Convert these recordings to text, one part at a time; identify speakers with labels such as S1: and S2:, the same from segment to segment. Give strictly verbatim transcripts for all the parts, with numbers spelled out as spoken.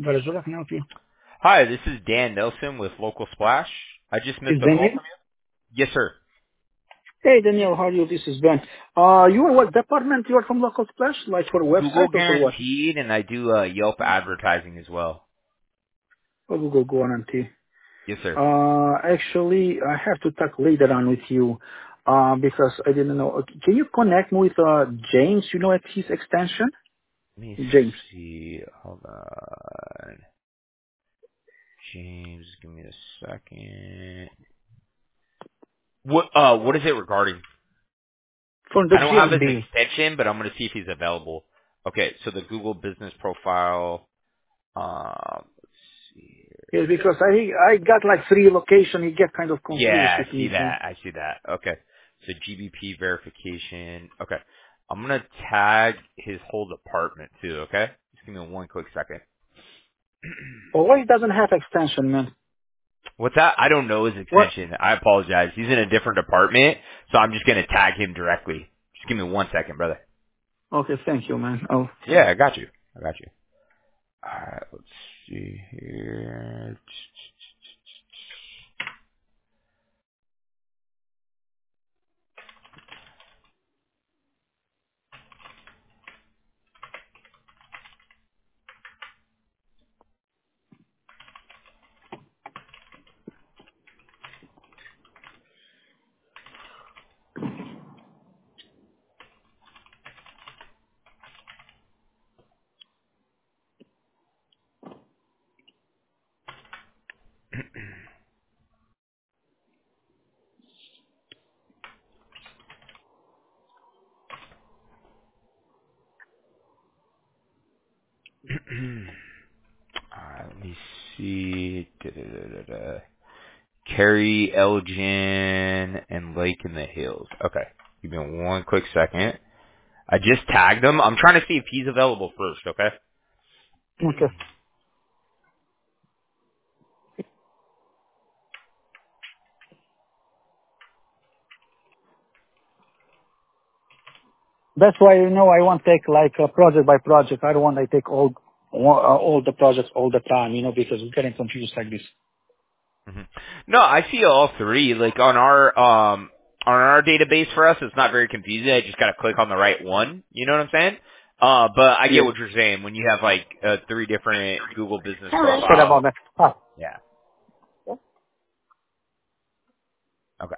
S1: Venezuela, can I help you?
S2: Hi, this is Dan Nelson with Local Splash. I just missed
S1: Is
S2: a call
S1: Daniel?
S2: from you. Yes, sir.
S1: Hey, Daniel, how are you? This is Ben. Uh, you are what department? You are from Local Splash? Like for a
S2: Google
S1: website or for what?
S2: Guaranteed, and I do uh, Yelp advertising as well.
S1: For Google Guarantee.
S2: Yes, sir.
S1: Uh, actually, I have to talk later on with you, uh, because I didn't know. Okay, can you connect me with, uh, James? You know at his extension?
S2: Let me
S1: James.
S2: see. Hold on. James, give me a second. What uh what is it regarding?
S1: From the
S2: I don't have his
S1: G M B.
S2: extension, but I'm gonna see if he's available. Okay, so the Google business profile. Um let's see here.
S1: Yes, because I, I got like three locations. You get kind of confused
S2: Yeah,
S1: with
S2: I see
S1: me. So.
S2: that. I see that. Okay. So G B P verification. Okay. I'm gonna tag his whole department too, okay? Just give me one quick second.
S1: Well, why it doesn't have extension, man?
S2: What's that? I don't know his
S1: What?
S2: extension. I apologize. He's in a different department, so I'm just gonna tag him directly. Just give me one second, brother.
S1: Okay, thank you, man. Oh.
S2: Yeah, I got you. I got you. Alright, let's see here. Alright, let me see. Da-da-da-da-da. Carrie, Elgin, and Lake in the Hills. Okay. Give me one quick second. I just tagged him. I'm trying to see if he's available first, okay?
S1: Okay. That's why, you know, I want to take like uh, project by project. I don't want to take all all uh, all the projects all the time, you know, because we're getting confused like this.
S2: hmm No, I see all three. Like on our um on our database for us, it's not very confusing. I just gotta click on the right one. You know what I'm saying? Uh, but I get
S1: Yeah.
S2: what you're saying. When you have like uh, three different Google business
S1: Sorry
S2: profiles.
S1: about that. Ah.
S2: Yeah. Okay.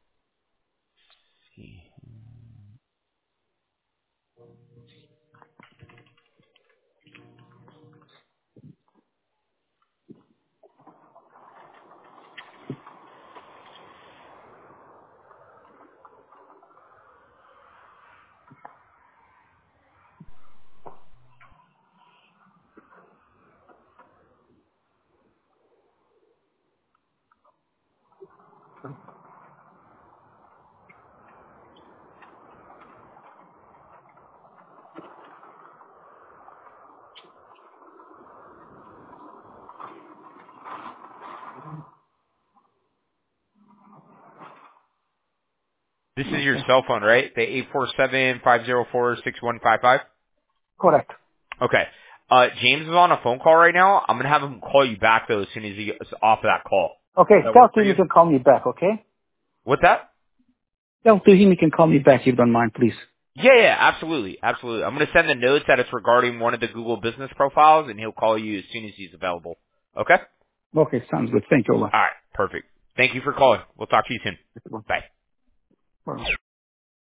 S2: This is your
S1: Okay.
S2: cell phone, right? The eight four seven five zero four six one five five.
S1: Correct.
S2: Okay. Uh, James is on a phone call right now. I'm gonna have him call you back though as soon as he gets off of that call.
S1: Okay.
S2: Does that
S1: Tell
S2: work
S1: to
S2: for
S1: him
S2: you?
S1: he can call me back, okay?
S2: What's that?
S1: Tell to him he can call me back if you don't mind, please.
S2: Yeah, yeah, absolutely, absolutely. I'm gonna send the notes that it's regarding one of the Google business profiles, and he'll call you as soon as he's available. Okay?
S1: Okay, sounds good. Thank you a lot.
S2: All right, perfect. Thank you for calling. We'll talk to you soon. Bye.
S1: Bye.